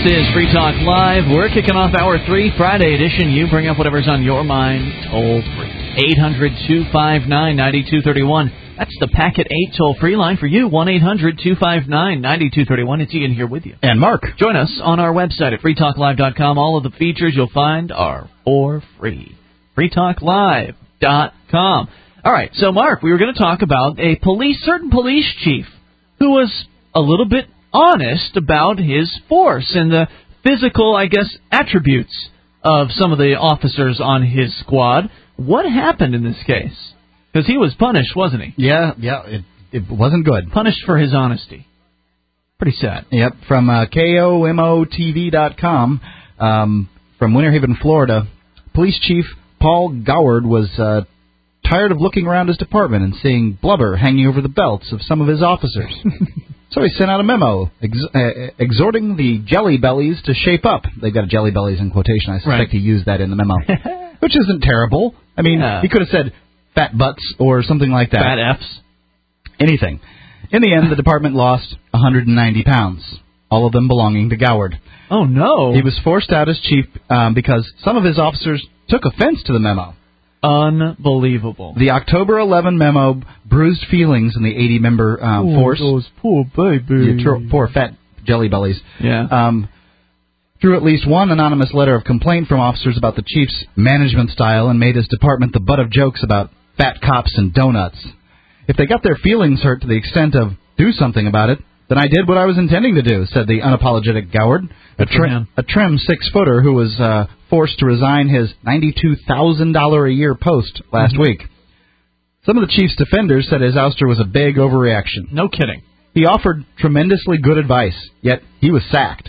This is Free Talk Live. We're kicking off Hour 3, Friday edition. You bring up whatever's on your mind, toll free. 800-259-9231. That's the Packet 8 toll-free line for you, 1-800-259-9231. It's Ian here with you. And Mark. Join us on our website at freetalklive.com. All of the features you'll find are for free. freetalklive.com. All right, so Mark, we were going to talk about a certain police chief who was a little bit honest about his force and the physical, I guess, attributes of some of the officers on his squad. What happened in this case? Because he was punished, wasn't he? Yeah, it wasn't good. Punished for his honesty. Pretty sad. Yep, from KOMOTV.com, from Winter Haven, Florida, Police Chief Paul Goward was tired of looking around his department and seeing blubber hanging over the belts of some of his officers. So he sent out a memo exhorting the jelly bellies to shape up. They've got jelly bellies in quotation. I suspect he used that in the memo, which isn't terrible. I mean, he could have said fat butts or something like that. Fat Fs. Anything. In the end, the department lost 190 pounds, all of them belonging to Goward. Oh, no. He was forced out as chief because some of his officers took offense to the memo. Unbelievable. The October 11 memo bruised feelings in the 80-member force. Those poor babies. Poor fat jelly bellies. Yeah. Through at least one anonymous letter of complaint from officers about the chief's management style and made his department the butt of jokes about fat cops and donuts. If they got their feelings hurt to the extent of do something about it, then I did what I was intending to do, said the unapologetic Goward, a trim 6-footer who was forced to resign his $92,000 a year post last week. Some of the chief's defenders said his ouster was a big overreaction. No kidding. He offered tremendously good advice, yet he was sacked,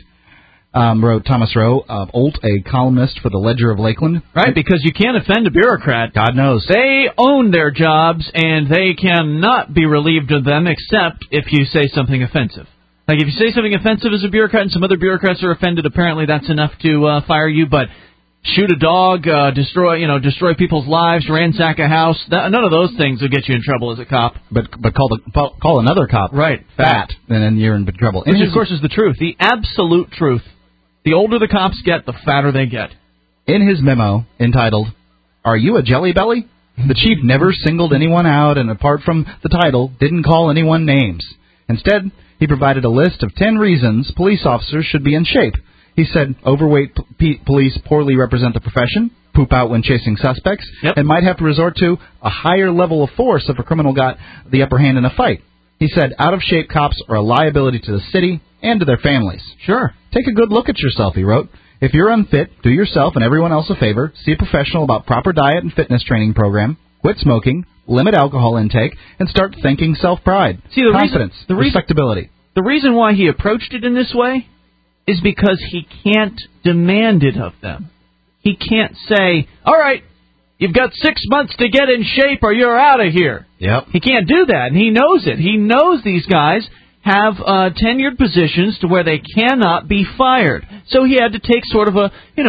wrote Thomas Rowe of Olt, a columnist for the Ledger of Lakeland. Right, because you can't offend a bureaucrat. God knows. They own their jobs, and they cannot be relieved of them except if you say something offensive. Like, if you say something offensive as a bureaucrat and some other bureaucrats are offended, apparently that's enough to fire you. But shoot a dog, destroy people's lives, ransack a house, none of those things will get you in trouble as a cop. But call another cop fat, and then you're in big trouble. Which, of course, is the truth, the absolute truth. The older the cops get, the fatter they get. In his memo, entitled, "Are You a Jelly Belly?" the chief never singled anyone out, and apart from the title, didn't call anyone names. Instead, he provided a list of 10 reasons police officers should be in shape. He said overweight police poorly represent the profession, poop out when chasing suspects, and might have to resort to a higher level of force if a criminal got the upper hand in a fight. He said out-of-shape cops are a liability to the city and to their families. Sure. Take a good look at yourself, he wrote. If you're unfit, do yourself and everyone else a favor. See a professional about proper diet and fitness training program. Quit smoking. Limit alcohol intake. And start thinking self-pride. Confidence. Respectability. The reason why he approached it in this way is because he can't demand it of them. He can't say, all right, you've got 6 months to get in shape or you're out of here. Yep. He can't do that, and he knows it. He knows these guys have tenured positions to where they cannot be fired. So he had to take sort of a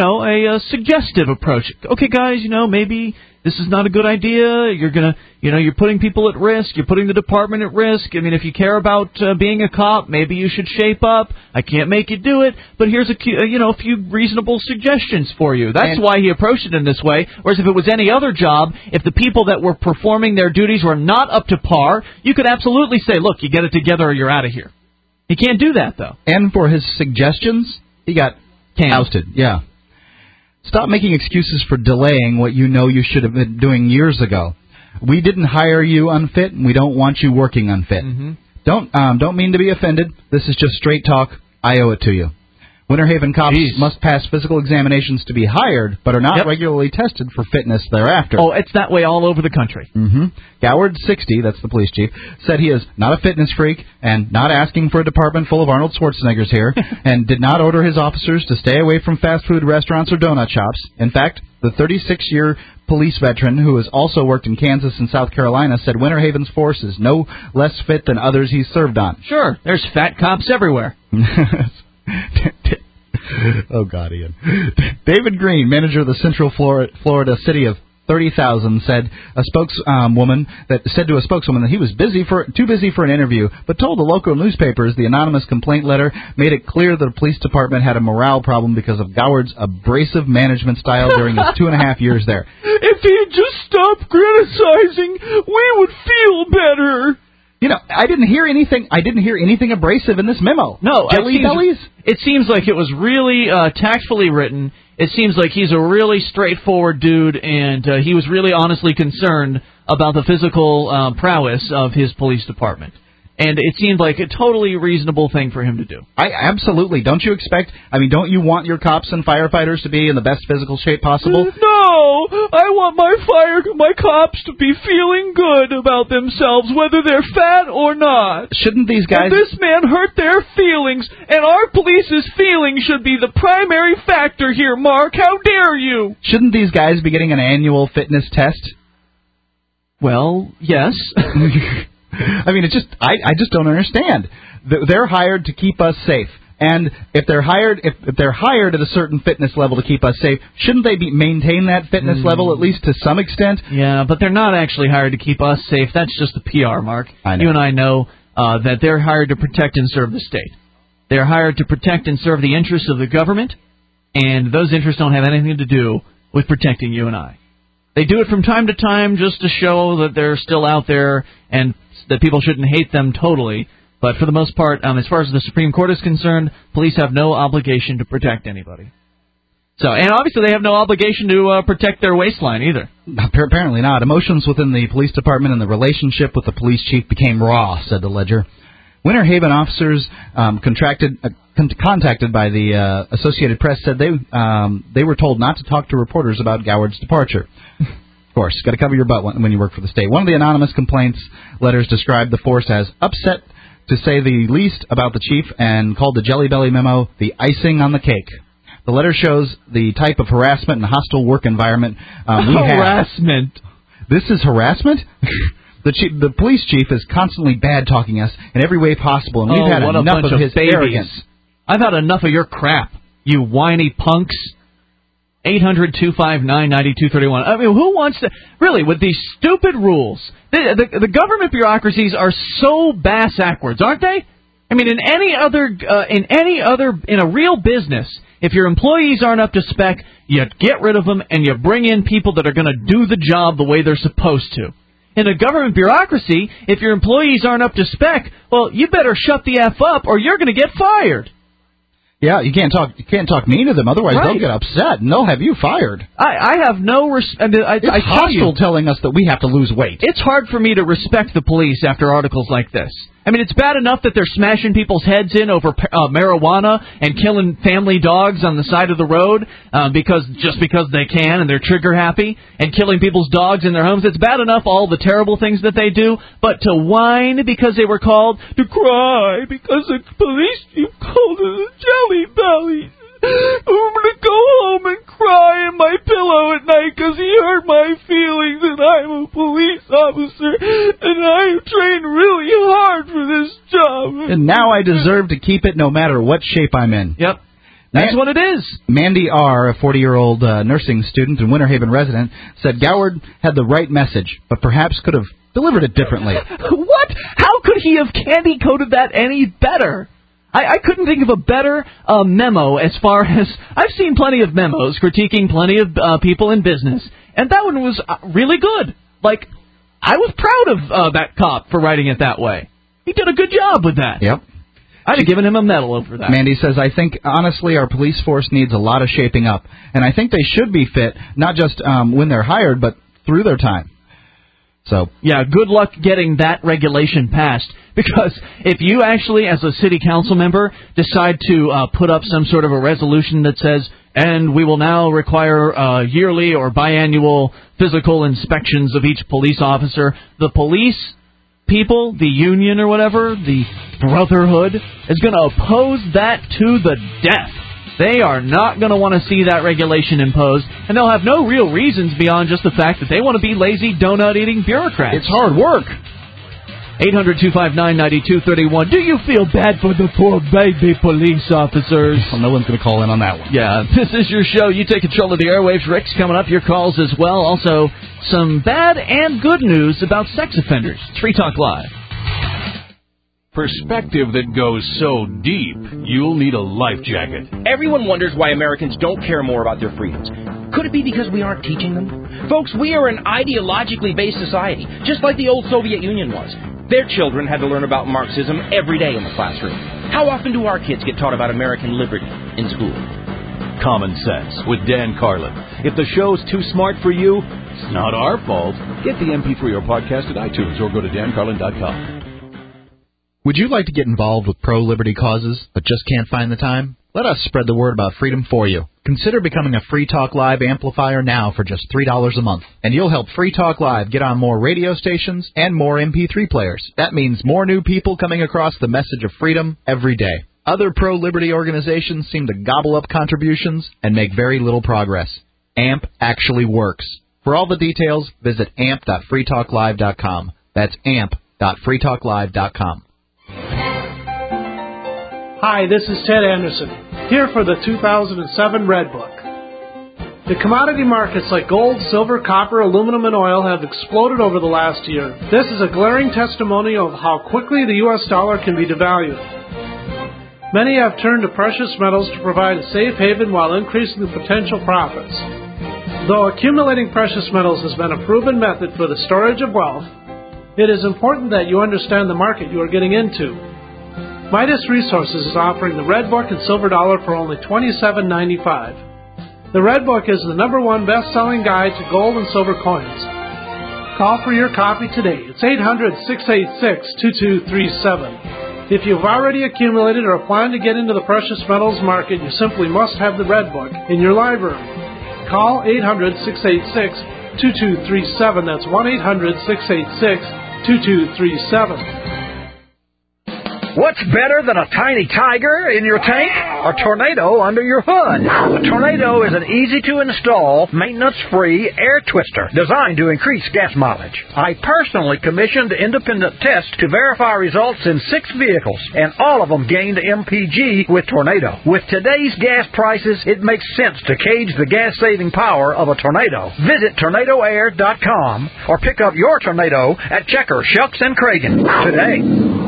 suggestive approach. Okay, guys, maybe this is not a good idea. You're putting people at risk. You're putting the department at risk. I mean, if you care about being a cop, maybe you should shape up. I can't make you do it, but here's a few reasonable suggestions for you. That's why he approached it in this way. Whereas if it was any other job, if the people that were performing their duties were not up to par, you could absolutely say, look, you get it together or you're out of here. He can't do that, though. And for his suggestions, he got ousted. Yeah. Stop making excuses for delaying what you know you should have been doing years ago. We didn't hire you unfit, and we don't want you working unfit. Mm-hmm. Don't mean to be offended. This is just straight talk. I owe it to you. Winter Haven cops must pass physical examinations to be hired, but are not regularly tested for fitness thereafter. Oh, it's that way all over the country. Mm-hmm. Goward, 60, that's the police chief, said he is not a fitness freak and not asking for a department full of Arnold Schwarzeneggers here, and did not order his officers to stay away from fast food restaurants or donut shops. In fact, the 36-year police veteran, who has also worked in Kansas and South Carolina, said Winter Haven's force is no less fit than others he's served on. Sure, there's fat cops everywhere. Oh, God, Ian. David Green, manager of the Central Florida city of 30,000 said a spokeswoman that he was too busy for an interview, but told the local newspapers the anonymous complaint letter made it clear that the police department had a morale problem because of Goward's abrasive management style during his 2.5 years there. If he'd just stopped criticizing, we would feel better. You know, I didn't hear anything abrasive in this memo. No, Jelly bellies? It seems like it was really tactfully written. It seems like he's a really straightforward dude, and he was really honestly concerned about the physical prowess of his police department. And it seemed like a totally reasonable thing for him to do. Absolutely. Don't you want your cops and firefighters to be in the best physical shape possible? No! I want my cops to be feeling good about themselves, whether they're fat or not. Shouldn't these guys... And this man hurt their feelings, and our police's feelings should be the primary factor here, Mark. How dare you? Shouldn't these guys be getting an annual fitness test? Well, yes. I mean, I just don't understand. They're hired to keep us safe, and if they're hired at a certain fitness level to keep us safe, shouldn't they maintain that fitness level at least to some extent? Yeah, but they're not actually hired to keep us safe. That's just a PR, Mark. I know. You and I know that they're hired to protect and serve the state. They're hired to protect and serve the interests of the government, and those interests don't have anything to do with protecting you and I. They do it from time to time just to show that they're still out there and that people shouldn't hate them totally. But for the most part, as far as the Supreme Court is concerned, police have no obligation to protect anybody. And obviously they have no obligation to protect their waistline either. Apparently not. Emotions within the police department and the relationship with the police chief became raw, said the Ledger. Winter Haven officers contacted by the Associated Press said they were told not to talk to reporters about Goward's departure. Of course, got to cover your butt when you work for the state. One of the anonymous complaints letters described the force as upset, to say the least, about the chief, and called the Jelly Belly memo the icing on the cake. The letter shows the type of harassment and hostile work environment we have. Harassment. This is harassment? The police chief is constantly bad-talking us in every way possible, and we've had enough of his arrogance. I've had enough of your crap, you whiny punks. 800-259-9231. I mean, who wants to... Really, with these stupid rules, the government bureaucracies are so bass-ackwards, aren't they? I mean, in a real business, if your employees aren't up to spec, you get rid of them and you bring in people that are going to do the job the way they're supposed to. In a government bureaucracy, if your employees aren't up to spec, well, you better shut the F up or you're going to get fired. Yeah, you can't talk mean to them, otherwise they'll get upset and they'll have you fired. I have no respect. It's hostile telling us that we have to lose weight. It's hard for me to respect the police after articles like this. I mean, it's bad enough that they're smashing people's heads in over marijuana and killing family dogs on the side of the road because they can and they're trigger happy, and killing people's dogs in their homes. It's bad enough all the terrible things that they do, but to whine because they were called, to cry because the police chief called us Jelly Belly. I'm going to go home and cry in my pillow at night because he hurt my feelings, and I'm a police officer, and I have trained really hard for this job. And now I deserve to keep it no matter what shape I'm in. Yep. That's what it is. Mandy R., a 40-year-old nursing student and Winter Haven resident, said Goward had the right message, but perhaps could have delivered it differently. What? How could he have candy-coated that any better? I couldn't think of a better memo as far as... I've seen plenty of memos critiquing plenty of people in business, and that one was really good. Like, I was proud of that cop for writing it that way. He did a good job with that. Yep. I'd have given him a medal over that. Mandy says, I think, honestly, our police force needs a lot of shaping up, and I think they should be fit, not just when they're hired, but through their time. So yeah, good luck getting that regulation passed, because if you actually, as a city council member, decide to put up some sort of a resolution that says, and we will now require yearly or biannual physical inspections of each police officer, the police people, the union or whatever, the brotherhood, is going to oppose that to the death. They are not going to want to see that regulation imposed, and they'll have no real reasons beyond just the fact that they want to be lazy, donut-eating bureaucrats. It's hard work. 800-259-9231. Do you feel bad for the poor baby police officers? Well, no one's going to call in on that one. Yeah, this is your show. You take control of the airwaves. Rick's coming up. Your calls as well. Also, some bad and good news about sex offenders. It's Free Talk Live. Perspective that goes so deep, you'll need a life jacket. Everyone wonders why Americans don't care more about their freedoms. Could it be because we aren't teaching them? Folks, we are an ideologically based society, just like the old Soviet Union was. Their children had to learn about Marxism every day in the classroom. How often do our kids get taught about American liberty in school? Common Sense with Dan Carlin. If the show's too smart for you, it's not our fault. Get the MP3 or podcast at iTunes or go to dancarlin.com. Would you like to get involved with pro-liberty causes but just can't find the time? Let us spread the word about freedom for you. Consider becoming a Free Talk Live amplifier now for just $3 a month. And you'll help Free Talk Live get on more radio stations and more MP3 players. That means more new people coming across the message of freedom every day. Other pro-liberty organizations seem to gobble up contributions and make very little progress. AMP actually works. For all the details, visit amp.freetalklive.com. That's amp.freetalklive.com. Hi, this is Ted Anderson, here for the 2007 Red Book. The commodity markets like gold, silver, copper, aluminum, and oil have exploded over the last year. This is a glaring testimonial of how quickly the U.S. dollar can be devalued. Many have turned to precious metals to provide a safe haven while increasing the potential profits. Though accumulating precious metals has been a proven method for the storage of wealth, it is important that you understand the market you are getting into. Midas Resources is offering the Red Book and Silver Dollar for only $27.95. The Red Book is the #1 best-selling guide to gold and silver coins. Call for your copy today. It's 800-686-2237. If you've already accumulated or plan to get into the precious metals market, you simply must have the Red Book in your library. Call 800-686-2237. That's 1-800-686-2237. What's better than a tiny tiger in your tank? A tornado under your hood. A tornado is an easy-to-install, maintenance-free air twister designed to increase gas mileage. I personally commissioned independent tests to verify results in 6 vehicles, and all of them gained MPG with Tornado. With today's gas prices, it makes sense to gauge the gas-saving power of a tornado. Visit TornadoAir.com or pick up your Tornado at Checker, Shucks, and Cragen today.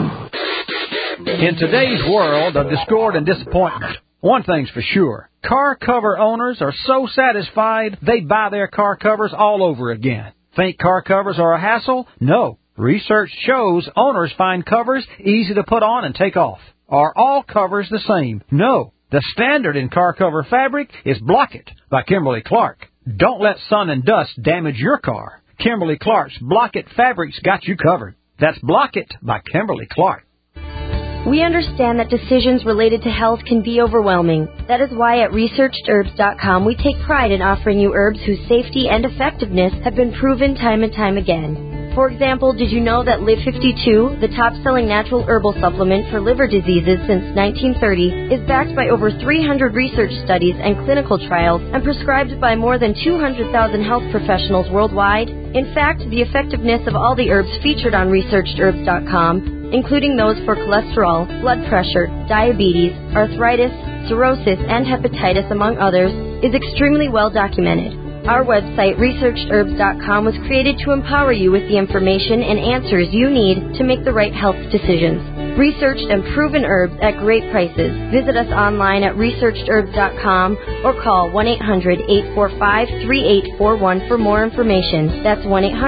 In today's world of discord and disappointment, one thing's for sure. Car cover owners are so satisfied they buy their car covers all over again. Think car covers are a hassle? No. Research shows owners find covers easy to put on and take off. Are all covers the same? No. The standard in car cover fabric is Block-It by Kimberly-Clark. Don't let sun and dust damage your car. Kimberly-Clark's Block-It fabric's got you covered. That's Block-It by Kimberly-Clark. We understand that decisions related to health can be overwhelming. That is why at ResearchedHerbs.com we take pride in offering you herbs whose safety and effectiveness have been proven time and time again. For example, did you know that Live 52, the top-selling natural herbal supplement for liver diseases since 1930, is backed by over 300 research studies and clinical trials and prescribed by more than 200,000 health professionals worldwide? In fact, the effectiveness of all the herbs featured on ResearchedHerbs.com, including those for cholesterol, blood pressure, diabetes, arthritis, cirrhosis, and hepatitis, among others, is extremely well documented. Our website, ResearchedHerbs.com, was created to empower you with the information and answers you need to make the right health decisions. Researched and proven herbs at great prices. Visit us online at ResearchedHerbs.com or call 1-800-845-3841 for more information. That's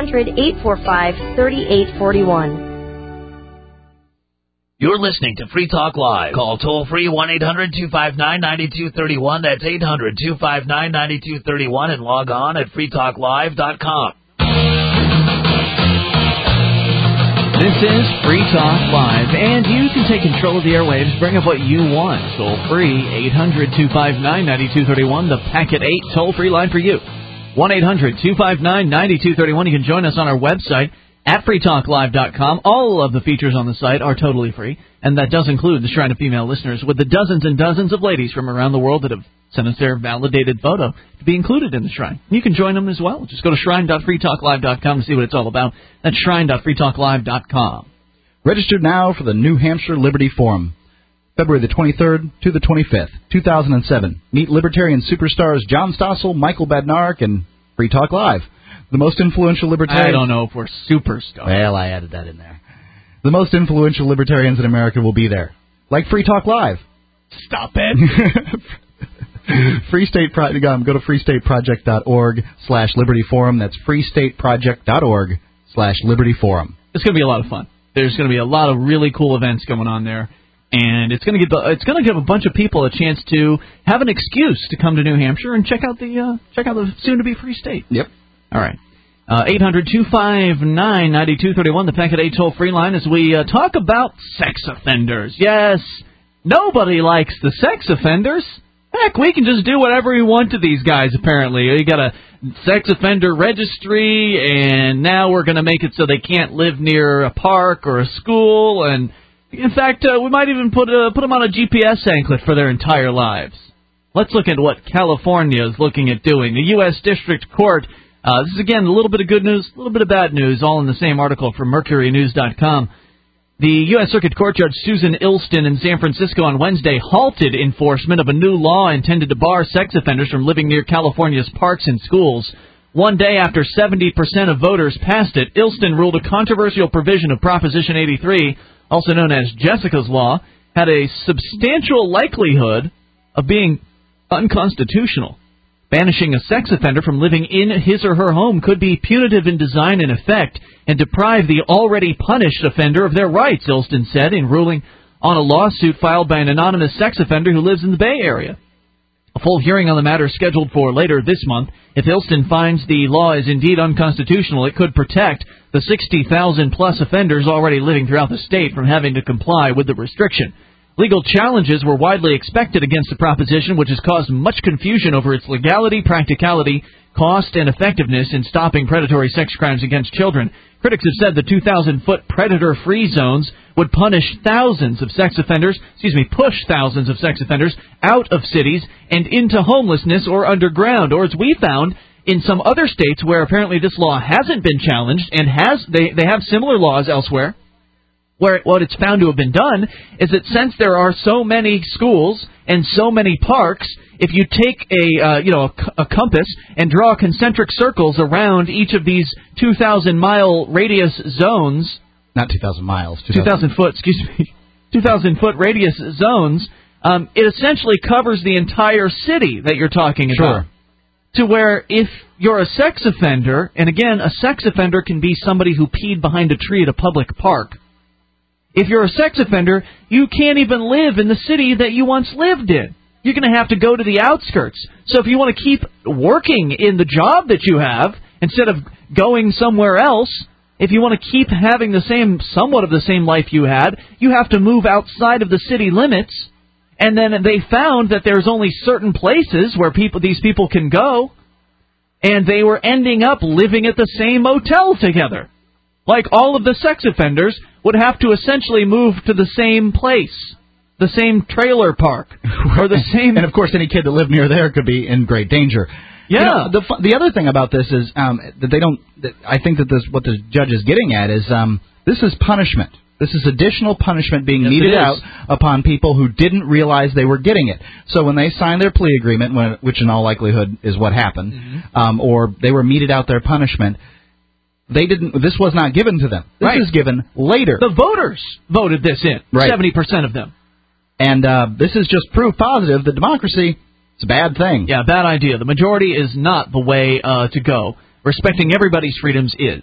1-800-845-3841. You're listening to Free Talk Live. Call toll-free 1-800-259-9231. That's 800-259-9231 and log on at freetalklive.com. This is Free Talk Live, and you can take control of the airwaves. Bring up what you want. Toll-free, 800-259-9231, the Packet 8 toll-free line for you. 1-800-259-9231. You can join us on our website at freetalklive.com. All of the features on the site are totally free, and that does include the Shrine of Female Listeners, with the dozens and dozens of ladies from around the world that have sent us their validated photo to be included in the Shrine. You can join them as well. Just go to shrine.freetalklive.com to see what it's all about. That's shrine.freetalklive.com. Register now for the New Hampshire Liberty Forum, February the 23rd to the 25th, 2007. Meet libertarian superstars John Stossel, Michael Badnarik, and Free Talk Live. The most influential libertarians... I don't know if we're superstars. Well, I added that in there. The most influential libertarians in America will be there. Like Free Talk Live. Stop it. Go to freestateproject.org/Liberty Forum. That's freestateproject.org/Liberty Forum. It's going to be a lot of fun. There's going to be a lot of really cool events going on there, and it's going to give a bunch of people a chance to have an excuse to come to New Hampshire and check out the soon-to-be free state. Yep. All right. 800-259-9231, the Packet 8 toll-free line, as we talk about sex offenders. Yes, nobody likes the sex offenders. Heck, we can just do whatever we want to these guys, apparently. You got a sex offender registry, and now we're going to make it so they can't live near a park or a school. And in fact, we might even put them on a GPS anklet for their entire lives. Let's look at what California is looking at doing. The U.S. District Court, this is, again, a little bit of good news, a little bit of bad news, all in the same article from MercuryNews.com. The U.S. Circuit Court Judge Susan Ilston in San Francisco on Wednesday halted enforcement of a new law intended to bar sex offenders from living near California's parks and schools. One day after 70% of voters passed it, Ilston ruled a controversial provision of Proposition 83, also known as Jessica's Law, had a substantial likelihood of being unconstitutional. Banishing a sex offender from living in his or her home could be punitive in design and effect and deprive the already punished offender of their rights, Ilston said in ruling on a lawsuit filed by an anonymous sex offender who lives in the Bay Area. A full hearing on the matter is scheduled for later this month. If Ilston finds the law is indeed unconstitutional, it could protect the 60,000-plus offenders already living throughout the state from having to comply with the restriction. Legal challenges were widely expected against the proposition, which has caused much confusion over its legality, practicality, cost, and effectiveness in stopping predatory sex crimes against children. Critics have said the 2,000-foot predator-free zones would push thousands of sex offenders out of cities and into homelessness or underground, or as we found in some other states where apparently this law hasn't been challenged and they have similar laws elsewhere. Where what it's found to have been done is that since there are so many schools and so many parks, if you take a compass and draw concentric circles around each of these 2,000-mile radius zones, not 2,000 miles, 2,000 foot, 2,000-foot radius zones, it essentially covers the entire city that you're talking about. Sure. To where if you're a sex offender, and again, a sex offender can be somebody who peed behind a tree at a public park. If you're a sex offender, you can't even live in the city that you once lived in. You're going to have to go to the outskirts. So if you want to keep working in the job that you have, instead of going somewhere else, if you want to keep having somewhat of the same life you had, you have to move outside of the city limits. And then they found that there's only certain places where these people can go, and they were ending up living at the same motel together. Like all of the sex offenders would have to essentially move to the same place, the same trailer park, or the same... And, of course, any kid that lived near there could be in great danger. Yeah. The other thing about this is that they don't... I think that what the judge is getting at is this is punishment. This is additional punishment being meted out upon people who didn't realize they were getting it. So when they signed their plea agreement, which in all likelihood is what happened, or they were meted out their punishment... This was not given to them. This is given later. The voters voted this in. Right. 70% of them. And this is just proof positive that democracy is a bad thing. Yeah, bad idea. The majority is not the way to go. Respecting everybody's freedoms is.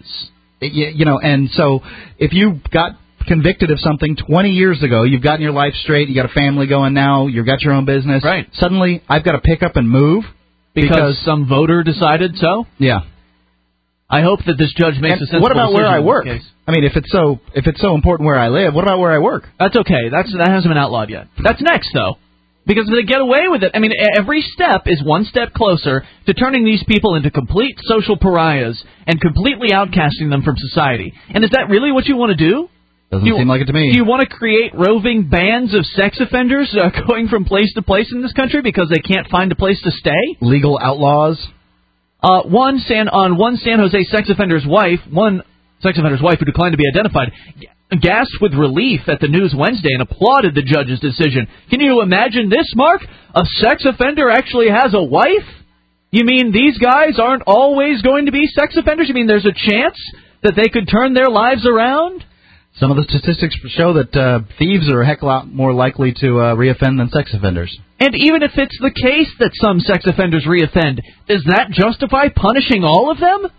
And so if you got convicted of something 20 years ago, you've gotten your life straight, you got a family going now, you've got your own business. Right. Suddenly, I've got to pick up and move. Because some voter decided so? Yeah. I hope that this judge makes a sensible decision. What about where I work? I mean, if it's so important where I live, what about where I work? That's okay. That hasn't been outlawed yet. That's next, though. Because if they get away with it, I mean, every step is one step closer to turning these people into complete social pariahs and completely outcasting them from society. And is that really what you want to do? Doesn't seem like it to me. Do you want to create roving bands of sex offenders going from place to place in this country because they can't find a place to stay? Legal outlaws? One San Jose sex offender's wife who declined to be identified, gasped with relief at the news Wednesday and applauded the judge's decision. Can you imagine this, Mark? A sex offender actually has a wife? You mean these guys aren't always going to be sex offenders? You mean there's a chance that they could turn their lives around? Some of the statistics show that thieves are a heck of a lot more likely to reoffend than sex offenders. And even if it's the case that some sex offenders reoffend, does that justify punishing all of them?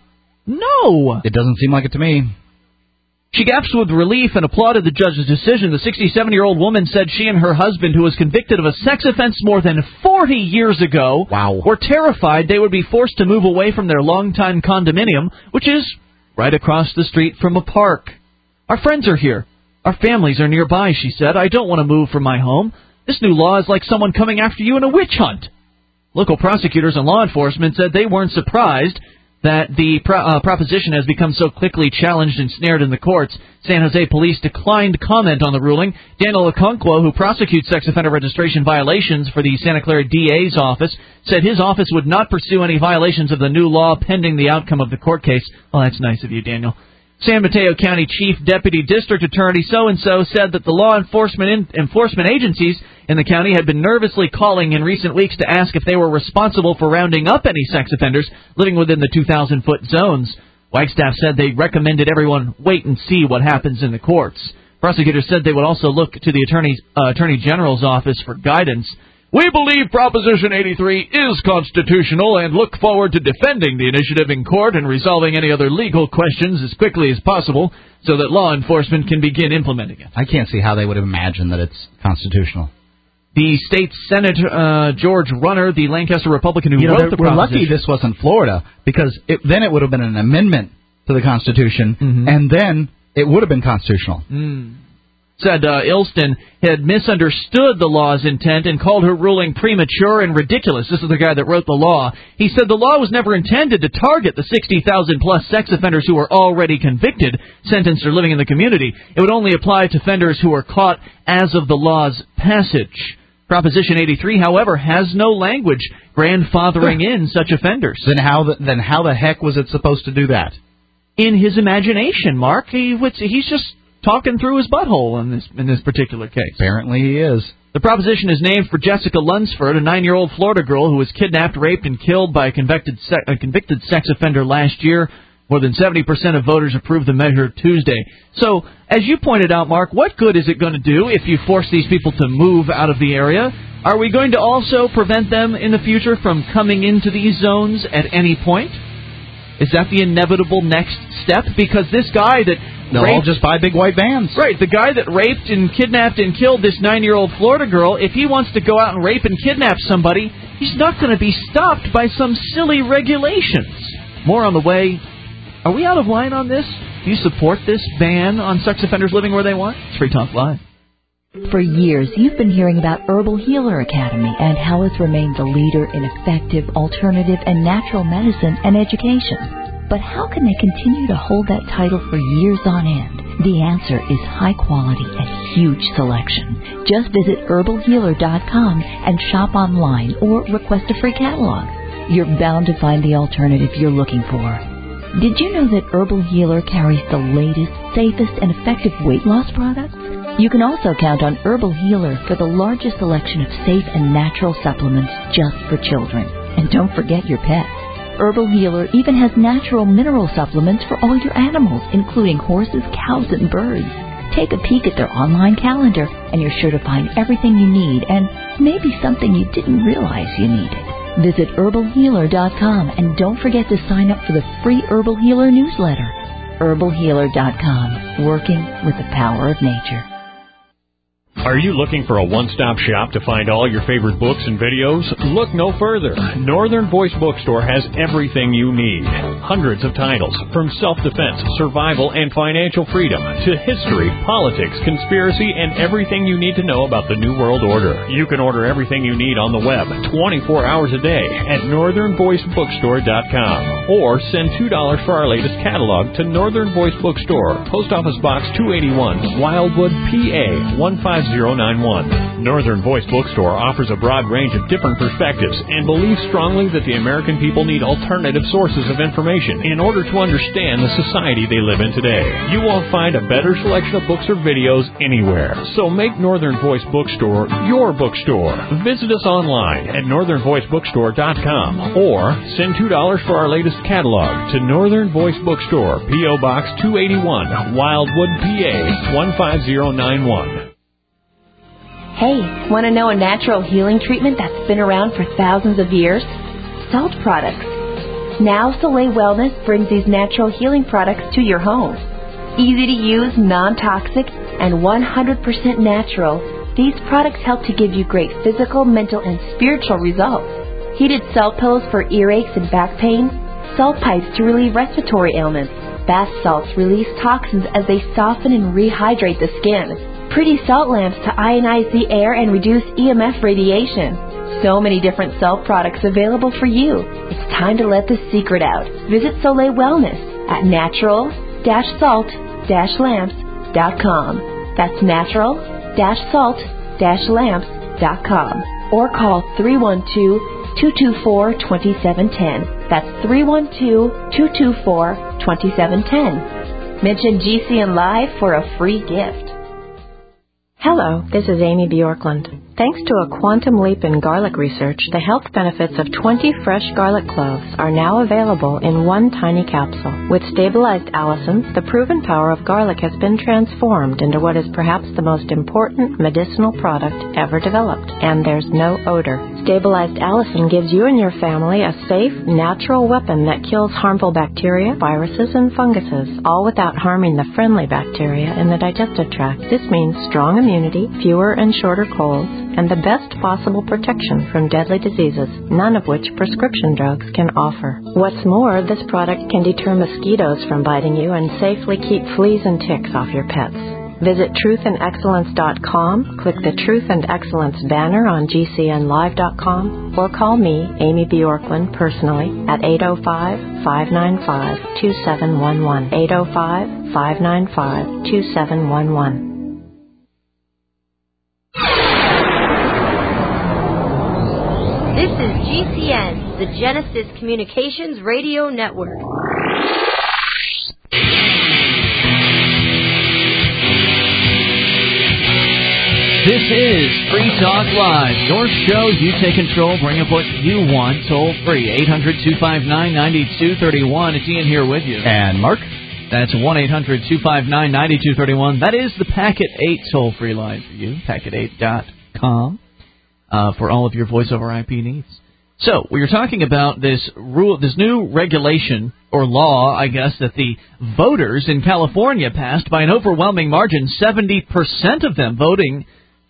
No. It doesn't seem like it to me. She gasped with relief and applauded the judge's decision. The 67-year-old woman said she and her husband, who was convicted of a sex offense more than 40 years ago, were terrified they would be forced to move away from their longtime condominium, which is right across the street from a park. Our friends are here. Our families are nearby, she said. I don't want to move from my home. This new law is like someone coming after you in a witch hunt. Local prosecutors and law enforcement said they weren't surprised that the proposition has become so quickly challenged and snared in the courts. San Jose police declined comment on the ruling. Daniel Okonkwo, who prosecutes sex offender registration violations for the Santa Clara DA's office, said his office would not pursue any violations of the new law pending the outcome of the court case. Well, that's nice of you, Daniel. San Mateo County Chief Deputy District Attorney so-and-so said that the law enforcement agencies in the county had been nervously calling in recent weeks to ask if they were responsible for rounding up any sex offenders living within the 2,000-foot zones. Wagstaff said they recommended everyone wait and see what happens in the courts. Prosecutors said they would also look to the Attorney General's office for guidance. We believe Proposition 83 is constitutional and look forward to defending the initiative in court and resolving any other legal questions as quickly as possible so that law enforcement can begin implementing it. I can't see how they would imagine that it's constitutional. The state Senate, George Runner, the Lancaster Republican who wrote the proposition. We're lucky this wasn't Florida, because then it would have been an amendment to the Constitution, and then it would have been constitutional. Said Ilston had misunderstood the law's intent and called her ruling premature and ridiculous. This is the guy that wrote the law. He said the law was never intended to target the 60,000-plus sex offenders who were already convicted, sentenced, or living in the community. It would only apply to offenders who were caught as of the law's passage. Proposition 83, however, has no language grandfathering in such offenders. Then how the heck was it supposed to do that? In his imagination, Mark. He's just talking through his butthole in this particular case. Apparently he is. The proposition is named for Jessica Lunsford, a 9-year-old Florida girl who was kidnapped, raped, and killed by a convicted sex offender last year. More than 70% of voters approved the measure Tuesday. So, as you pointed out, Mark, what good is it going to do if you force these people to move out of the area? Are we going to also prevent them in the future from coming into these zones at any point? Is that the inevitable next step? Because this guy that they'll all just buy big white vans. Right, the guy that raped and kidnapped and killed this 9-year-old Florida girl, if he wants to go out and rape and kidnap somebody, he's not going to be stopped by some silly regulations. More on the way. Are we out of line on this? Do you support this ban on sex offenders living where they want? It's Free Talk Live. For years, you've been hearing about Herbal Healer Academy and how it's remained the leader in effective, alternative, and natural medicine and education. But how can they continue to hold that title for years on end? The answer is high quality and huge selection. Just visit herbalhealer.com and shop online or request a free catalog. You're bound to find the alternative you're looking for. Did you know that Herbal Healer carries the latest, safest, and effective weight loss products? You can also count on Herbal Healer for the largest selection of safe and natural supplements just for children. And don't forget your pets. Herbal Healer even has natural mineral supplements for all your animals, including horses, cows, and birds. Take a peek at their online calendar, and you're sure to find everything you need and maybe something you didn't realize you needed. Visit herbalhealer.com and don't forget to sign up for the free Herbal Healer newsletter. herbalhealer.com, working with the power of nature. Are you looking for a one-stop shop to find all your favorite books and videos? Look no further. Northern Voice Bookstore has everything you need. Hundreds of titles, from self-defense, survival, and financial freedom, to history, politics, conspiracy, and everything you need to know about the New World Order. You can order everything you need on the web 24 hours a day at northernvoicebookstore.com or send $2 for our latest catalog to Northern Voice Bookstore, Post Office Box 281, Wildwood, PA 150. 15091. Northern Voice Bookstore offers a broad range of different perspectives and believes strongly that the American people need alternative sources of information in order to understand the society they live in today. You won't find a better selection of books or videos anywhere. So make Northern Voice Bookstore your bookstore. Visit us online at northernvoicebookstore.com or send $2 for our latest catalog to Northern Voice Bookstore, P.O. Box 281, Wildwood, PA 15091. Hey, want to know a natural healing treatment that's been around for thousands of years? Salt products. Now Soleil Wellness brings these natural healing products to your home. Easy to use, non-toxic, and 100% natural, these products help to give you great physical, mental, and spiritual results. Heated salt pillows for earaches and back pain, salt pipes to relieve respiratory ailments, bath salts release toxins as they soften and rehydrate the skin, pretty salt lamps to ionize the air and reduce EMF radiation. So many different salt products available for you. It's time to let the secret out. Visit Soleil Wellness at natural-salt-lamps.com. That's natural-salt-lamps.com. Or call 312-224-2710. That's 312-224-2710. Mention GCN Live for a free gift. Hello, this is Amy Bjorklund. Thanks to a quantum leap in garlic research, the health benefits of 20 fresh garlic cloves are now available in one tiny capsule. With stabilized allicin, the proven power of garlic has been transformed into what is perhaps the most important medicinal product ever developed, and there's no odor. Stabilized allicin gives you and your family a safe, natural weapon that kills harmful bacteria, viruses, and funguses, all without harming the friendly bacteria in the digestive tract. This means strong immunity, fewer and shorter colds, and the best possible protection from deadly diseases, none of which prescription drugs can offer. What's more, this product can deter mosquitoes from biting you and safely keep fleas and ticks off your pets. Visit truthandexcellence.com, click the Truth and Excellence banner on GCNlive.com, or call me, Amy Bjorklund, personally at 805-595-2711. 805-595-2711. This is GCN, the Genesis Communications Radio Network. This is Free Talk Live, your show. You take control, bring up what you want, toll free, 800-259-9231. It's Ian here with you. And Mark. That's 1-800-259-9231. That is the Packet 8 toll-free line for you, packet8.com. For all of your voice over IP needs. So, we were talking about this new regulation, or law, I guess, that the voters in California passed by an overwhelming margin, 70% of them voting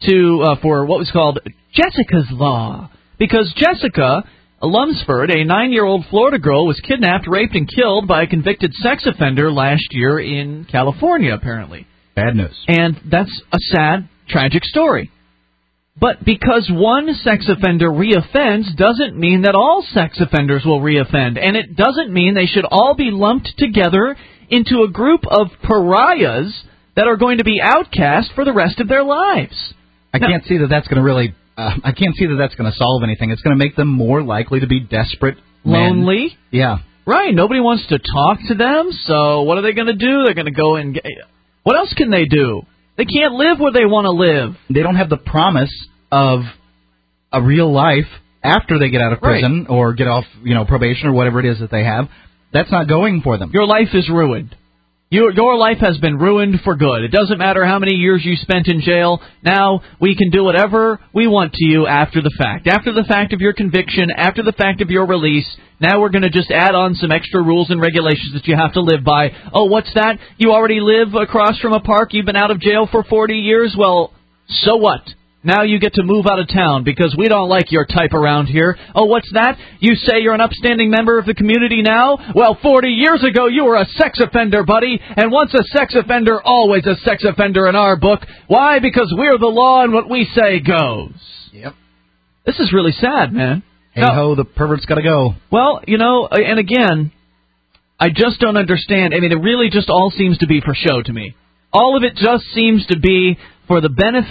for what was called Jessica's Law. Because Jessica Lumsford, a 9-year-old Florida girl, was kidnapped, raped, and killed by a convicted sex offender last year in California, apparently. Bad news. And that's a sad, tragic story. But because one sex offender reoffends doesn't mean that all sex offenders will reoffend. And it doesn't mean they should all be lumped together into a group of pariahs that are going to be outcast for the rest of their lives. I can't see that that's going to really... I can't see that that's going to solve anything. It's going to make them more likely to be desperate men. Lonely? Yeah. Right. Nobody wants to talk to them, so what are they going to do? They're going to go and... What else can they do? They can't live where they want to live. They don't have the promise of a real life after they get out of prison or get off, probation or whatever it is that they have. That's not going for them. Your life is ruined. Your life has been ruined for good. It doesn't matter how many years you spent in jail. Now we can do whatever we want to you after the fact. After the fact of your conviction, after the fact of your release, now we're going to just add on some extra rules and regulations that you have to live by. Oh, what's that? You already live across from a park. You've been out of jail for 40 years. Well, so what? Now you get to move out of town because we don't like your type around here. Oh, what's that? You say you're an upstanding member of the community now? Well, 40 years ago you were a sex offender, buddy. And once a sex offender, always a sex offender in our book. Why? Because we're the law and what we say goes. Yep. This is really sad, man. Hey-ho, the pervert's got to go. Well, and again, I just don't understand. I mean, it really just all seems to be for show to me. All of it just seems to be for the benefit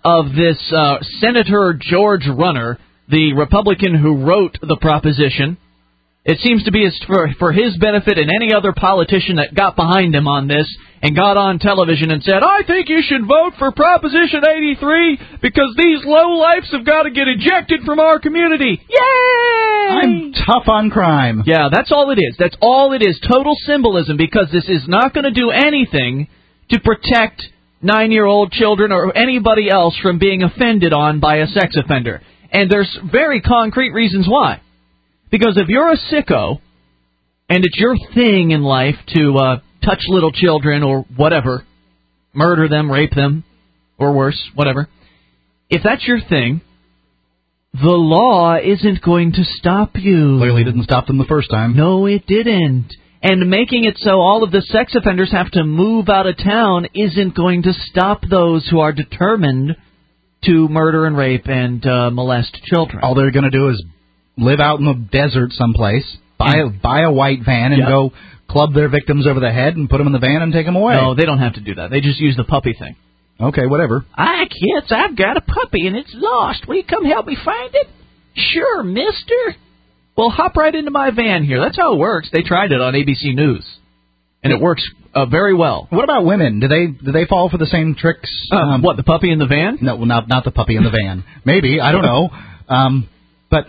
of this Senator George Runner, the Republican who wrote the proposition. It seems to be for his benefit and any other politician that got behind him on this and got on television and said, I think you should vote for Proposition 83 because these lowlifes have got to get ejected from our community. Yay! I'm tough on crime. Yeah, that's all it is. That's all it is. Total symbolism, because this is not going to do anything to protect 9-year-old children or anybody else from being offended on by a sex offender. And there's very concrete reasons why. Because if you're a sicko, and it's your thing in life to touch little children or whatever, murder them, rape them, or worse, whatever, if that's your thing, the law isn't going to stop you. Clearly didn't stop them the first time. No, it didn't. And making it so all of the sex offenders have to move out of town isn't going to stop those who are determined to murder and rape and molest children. All they're going to do is live out in the desert someplace, buy a white van, and go club their victims over the head and put them in the van and take them away. No, they don't have to do that. They just use the puppy thing. Okay, whatever. Hi, kids, I've got a puppy, and it's lost. Will you come help me find it? Sure, mister. Well, hop right into my van here. That's how it works. They tried it on ABC News, and it works very well. What about women? Do they fall for the same tricks? What, the puppy in the van? No, well, not the puppy in the van. Maybe, I don't know. But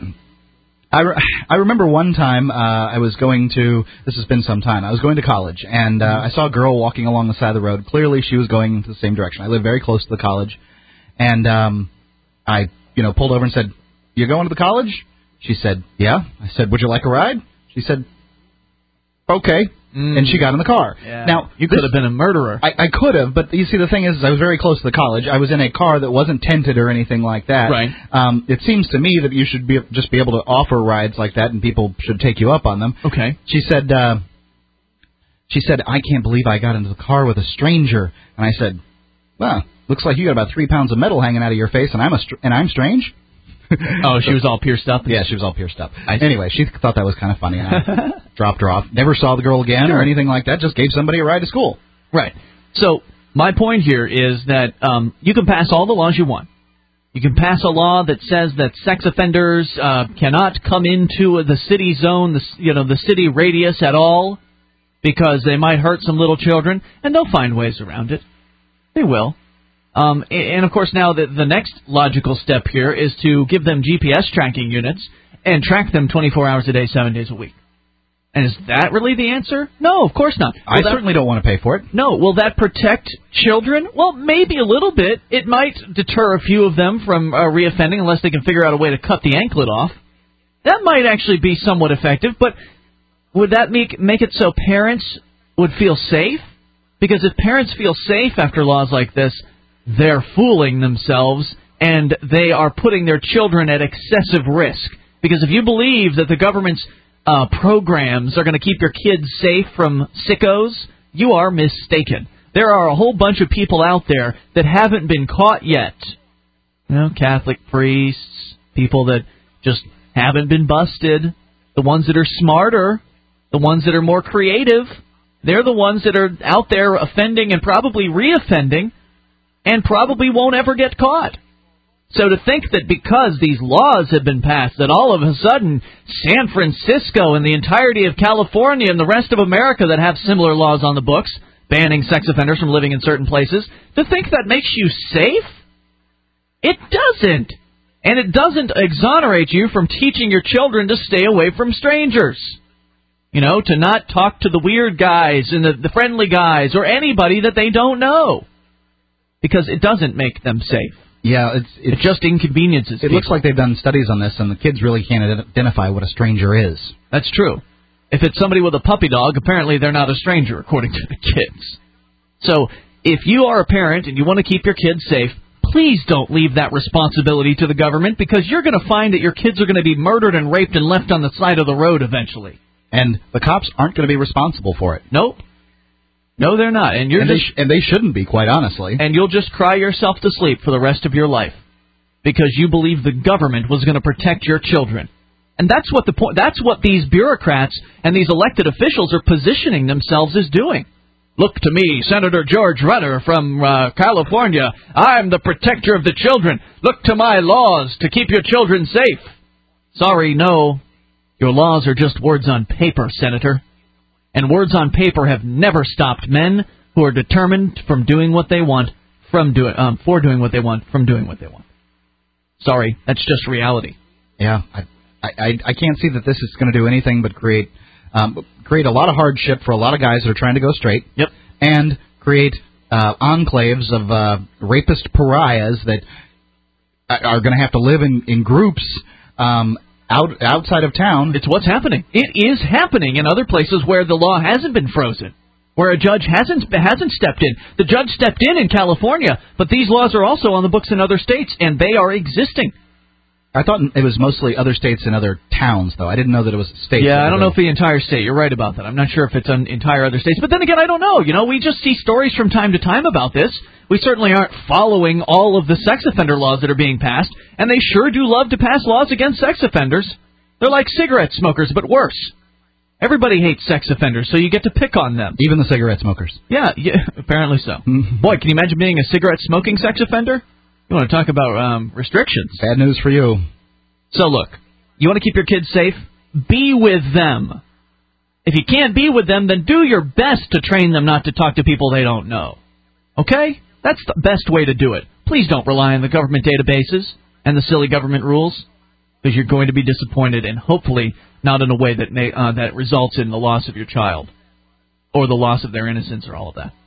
I remember one time I was going to, this has been some time, I was going to college, and I saw a girl walking along the side of the road. Clearly she was going the same direction. I live very close to the college, and I pulled over and said, you going to the college? She said, yeah. I said, would you like a ride? She said, okay. And she got in the car. Yeah. Now, you could have been a murderer. I could have, but you see, the thing is, I was very close to the college. I was in a car that wasn't tinted or anything like that. Right. It seems to me that you should just be able to offer rides like that, and people should take you up on them. Okay. She said, I can't believe I got into the car with a stranger. And I said, well, looks like you got about 3 pounds of metal hanging out of your face, and I'm strange. Oh, she was all pierced up? Yeah, she was all pierced up. Anyway, she thought that was kind of funny, and I dropped her off. Never saw the girl again or anything like that, just gave somebody a ride to school. Right. So my point here is that you can pass all the laws you want. You can pass a law that says that sex offenders cannot come into the city zone, the city radius at all, because they might hurt some little children, and they'll find ways around it. They will. And, of course, now the next logical step here is to give them GPS tracking units and track them 24 hours a day, 7 days a week. And is that really the answer? No, of course not. I certainly don't want to pay for it. No. Will that protect children? Well, maybe a little bit. It might deter a few of them from reoffending unless they can figure out a way to cut the anklet off. That might actually be somewhat effective, but would that make it so parents would feel safe? Because if parents feel safe after laws like this, they're fooling themselves, and they are putting their children at excessive risk. Because if you believe that the government's programs are going to keep your kids safe from sickos, you are mistaken. There are a whole bunch of people out there that haven't been caught yet. Catholic priests, people that just haven't been busted, the ones that are smarter, the ones that are more creative. They're the ones that are out there offending and probably reoffending, and probably won't ever get caught. So to think that because these laws have been passed, that all of a sudden San Francisco and the entirety of California and the rest of America that have similar laws on the books, banning sex offenders from living in certain places, to think that makes you safe? It doesn't. And it doesn't exonerate you from teaching your children to stay away from strangers. To not talk to the weird guys and the friendly guys or anybody that they don't know. Because it doesn't make them safe. Yeah, it just inconveniences people. It looks like they've done studies on this, and the kids really can't identify what a stranger is. That's true. If it's somebody with a puppy dog, apparently they're not a stranger, according to the kids. So, if you are a parent and you want to keep your kids safe, please don't leave that responsibility to the government, because you're going to find that your kids are going to be murdered and raped and left on the side of the road eventually. And the cops aren't going to be responsible for it. Nope. No, they're not. And they shouldn't be, quite honestly. And you'll just cry yourself to sleep for the rest of your life because you believe the government was going to protect your children. And that's what the point. That's what these bureaucrats and these elected officials are positioning themselves as doing. Look to me, Senator George Renner from California. I'm the protector of the children. Look to my laws to keep your children safe. Sorry, no. Your laws are just words on paper, Senator. And words on paper have never stopped men who are determined from doing what they want, from doing what they want. Sorry, that's just reality. Yeah, I can't see that this is going to do anything but create a lot of hardship for a lot of guys that are trying to go straight. Yep. And create enclaves of rapist pariahs that are going to have to live in groups outside of town. It's what's happening. It is happening in other places where the law hasn't been frozen, where a judge hasn't stepped in. The judge stepped in California, but these laws are also on the books in other states, and they are existing. I thought it was mostly other states and other towns, though. I didn't know that it was states. Yeah, I don't know if the entire state. You're right about that. I'm not sure if it's on entire other states. But then again, I don't know. You know, we just see stories from time to time about this. We certainly aren't following all of the sex offender laws that are being passed, and they sure do love to pass laws against sex offenders. They're like cigarette smokers, but worse. Everybody hates sex offenders, so you get to pick on them. Even the cigarette smokers. Yeah, apparently so. Boy, can you imagine being a cigarette smoking sex offender? You want to talk about restrictions. Bad news for you. So look, you want to keep your kids safe? Be with them. If you can't be with them, then do your best to train them not to talk to people they don't know. Okay? That's the best way to do it. Please don't rely on the government databases and the silly government rules, because you're going to be disappointed, and hopefully not in a way that that results in the loss of your child or the loss of their innocence or all of that.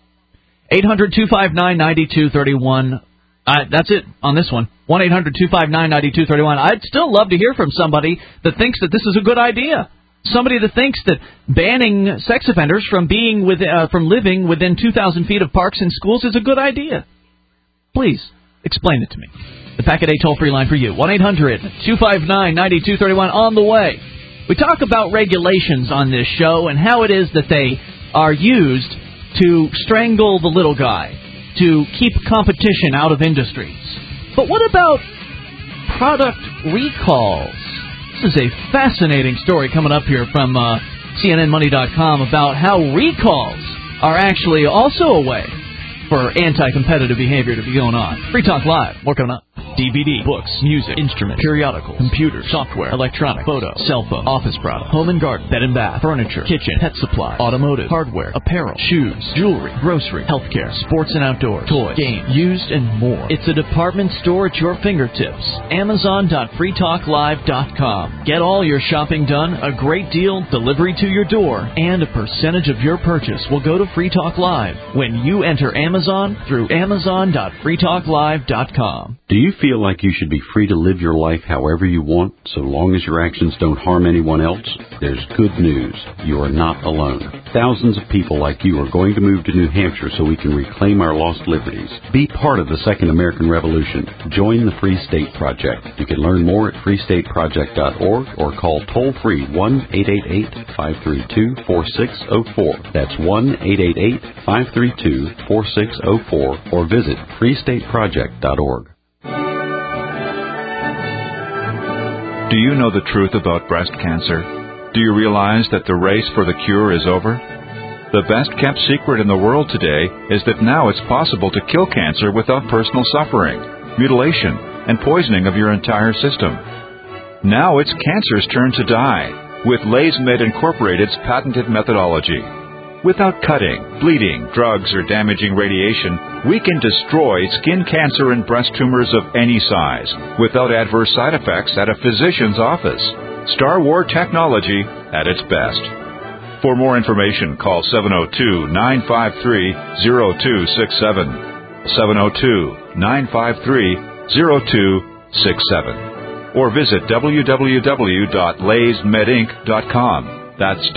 800-259-9231. That's it on this one. 1-800-259-9231. I'd still love to hear from somebody that thinks that this is a good idea. Somebody that thinks that banning sex offenders from living within 2,000 feet of parks and schools is a good idea. Please, explain it to me. The Packet 8 toll-free line for you. 1-800-259-9231 on the way. We talk about regulations on this show and how it is that they are used to strangle the little guy, to keep competition out of industries. But what about product recalls? This is a fascinating story coming up here from CNNMoney.com about how recalls are actually also a way for anti-competitive behavior to be going on. Free Talk Live. More coming up. DVD, books, music, instruments, periodicals, computers, software, electronic, photo, cell phone, office product, home and garden, bed and bath, furniture, kitchen, pet supply, automotive, hardware, apparel, shoes, jewelry, grocery, healthcare, sports and outdoors, toys, games, used, and more. It's a department store at your fingertips. Amazon.freetalklive.com. Get all your shopping done, a great deal, delivery to your door, and a percentage of your purchase will go to Free Talk Live when you enter Amazon through Amazon.freetalklive.com. Do you feel like you should be free to live your life however you want, so long as your actions don't harm anyone else? There's good news. You are not alone. Thousands of people like you are going to move to New Hampshire so we can reclaim our lost liberties. Be part of the Second American Revolution. Join the Free State Project. You can learn more at freestateproject.org or call toll-free 1-888-532-4604. That's 1-888-532-4604 or visit freestateproject.org. Do you know the truth about breast cancer? Do you realize that the race for the cure is over? The best-kept secret in the world today is that now it's possible to kill cancer without personal suffering, mutilation, and poisoning of your entire system. Now it's cancer's turn to die with LaysMed Incorporated's patented methodology. Without cutting, bleeding, drugs, or damaging radiation, we can destroy skin cancer and breast tumors of any size without adverse side effects at a physician's office. Star Wars technology at its best. For more information, call 702-953-0267. 702-953-0267. Or visit www.laysmedinc.com. That's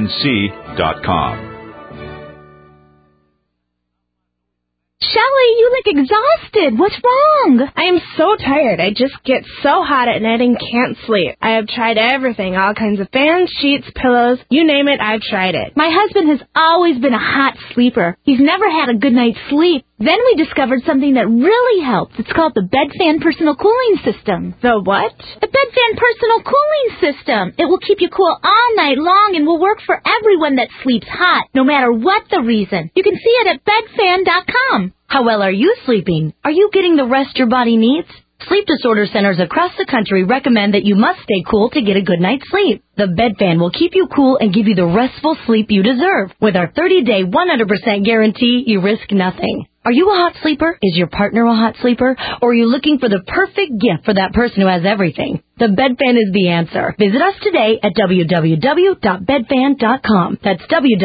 www.lasemedinc.com. Shelley, you look exhausted. What's wrong? I am so tired. I just get so hot at night and can't sleep. I have tried everything, all kinds of fans, sheets, pillows, you name it, I've tried it. My husband has always been a hot sleeper. He's never had a good night's sleep. Then we discovered something that really helps. It's called the Bedfan Personal Cooling System. The what? The Bedfan Personal Cooling System. It will keep you cool all night long and will work for everyone that sleeps hot, no matter what the reason. You can see it at bedfan.com. How well are you sleeping? Are you getting the rest your body needs? Sleep disorder centers across the country recommend that you must stay cool to get a good night's sleep. The Bedfan will keep you cool and give you the restful sleep you deserve. With our 30-day 100% guarantee, you risk nothing. Are you a hot sleeper? Is your partner a hot sleeper? Or are you looking for the perfect gift for that person who has everything? The Bedfan is the answer. Visit us today at www.bedfan.com. That's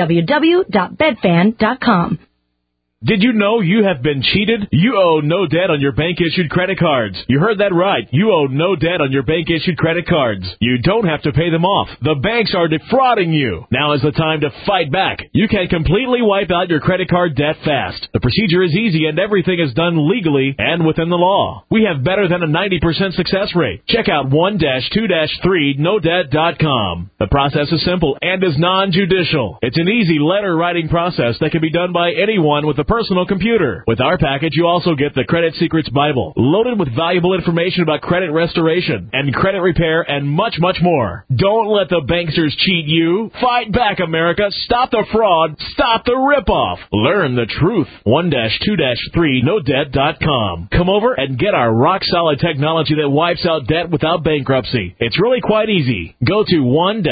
www.bedfan.com. Did you know you have been cheated? You owe no debt on your bank-issued credit cards. You heard that right. You owe no debt on your bank-issued credit cards. You don't have to pay them off. The banks are defrauding you. Now is the time to fight back. You can completely wipe out your credit card debt fast. The procedure is easy and everything is done legally and within the law. We have better than a 90% success rate. Check out 1-2-3nodebt.com. The process is simple and is non-judicial. It's an easy letter-writing process that can be done by anyone with a personal computer. With our package, you also get the Credit Secrets Bible, loaded with valuable information about credit restoration and credit repair and much, much more. Don't let the banksters cheat you. Fight back, America. Stop the fraud. Stop the ripoff. Learn the truth. 1-2-3nodebt.com. Come over and get our rock-solid technology that wipes out debt without bankruptcy. It's really quite easy. Go to